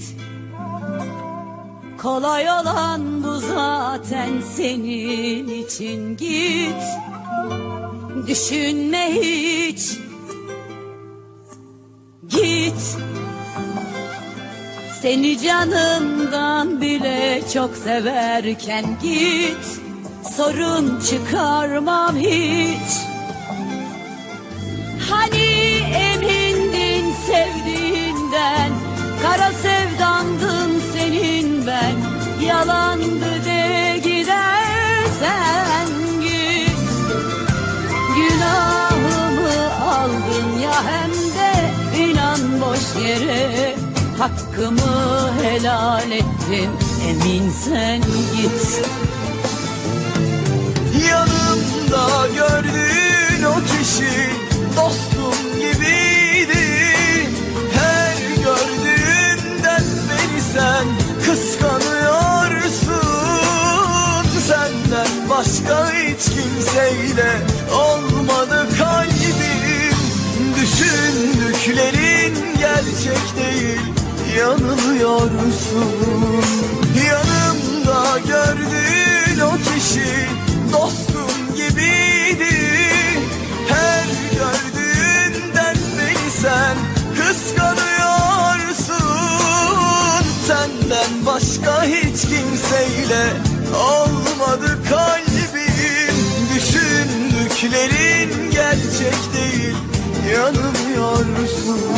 Kolay olan bu zaten, senin için git. Düşünme hiç, git. Seni canımdan bile çok severken git. Sorun çıkarmam hiç. Hani emindin sevdiğinden, kara sevdandın senin ben. Yalandı de gidersen git. Günahımı aldın ya, hem de inan boş yere. Hakkımı helal ettim, eminsen git. Yanımda gördüğün o kişi dostum gibiydi. Her gördüğünden beni sen kıskanıyorsun. Senden başka hiç kimseyle olmadı kalbim. Düşündüklerin gerçek değil, yanılıyorsun. Yanımda gördüğün o kişi dostum gibiydi. Her gördüğünden beni sen kıskanıyorsun. Senden başka hiç kimseyle olmadı kalbim. Düşündüklerin gerçek değil, yanılıyorsun.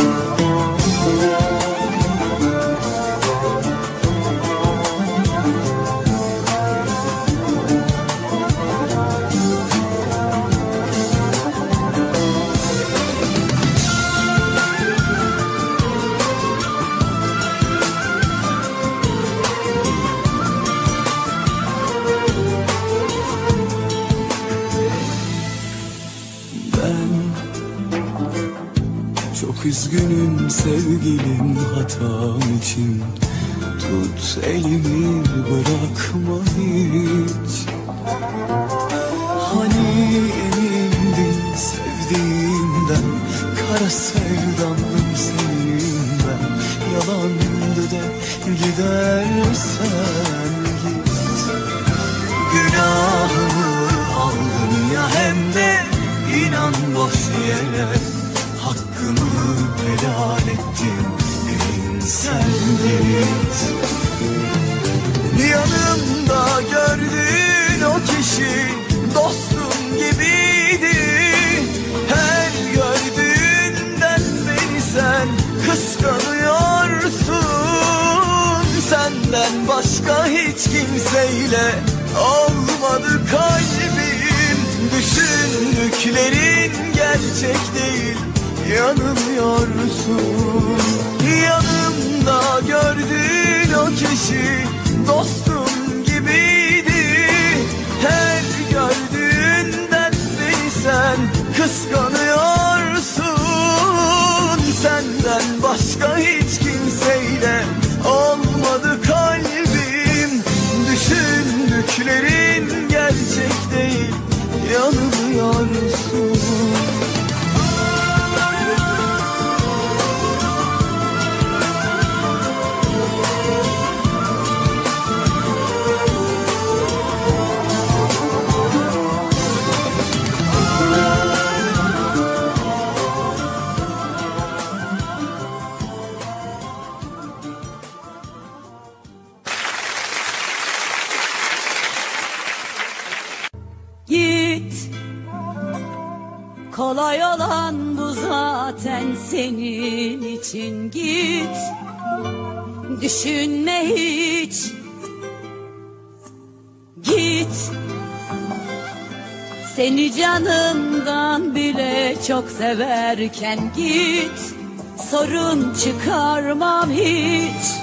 Çok üzgünüm sevgilim hatam için. Tut elimi, bırakma hiç. Hani emindin sevdiğinden, kara sevdamdım senin ben. Yalandı de gidersen git. Günahımı aldın ya, hem de inan boş yere. Hakkımı helal ettim, eminsen git. Yanımda gördüğün o kişi dostum gibiydi. Her gördüğünden beni sen kıskanıyorsun. Senden başka hiç kimseyle olmadı kalbim. Düşündüklerin gerçek değil, yanılıyorsun. Yanımda gördüğün o kişi dostum gibiydi. Her gördüğünden beni sen kıskanıyorsun. Senden başka hiç kimseyle olmadı kalbim. Düşündüklerin gerçek değil, yanılıyorsun. Git. Kolay olan bu zaten, senin için git. Düşünme hiç, git. Seni canımdan bile çok severken git. Sorun çıkarmam hiç.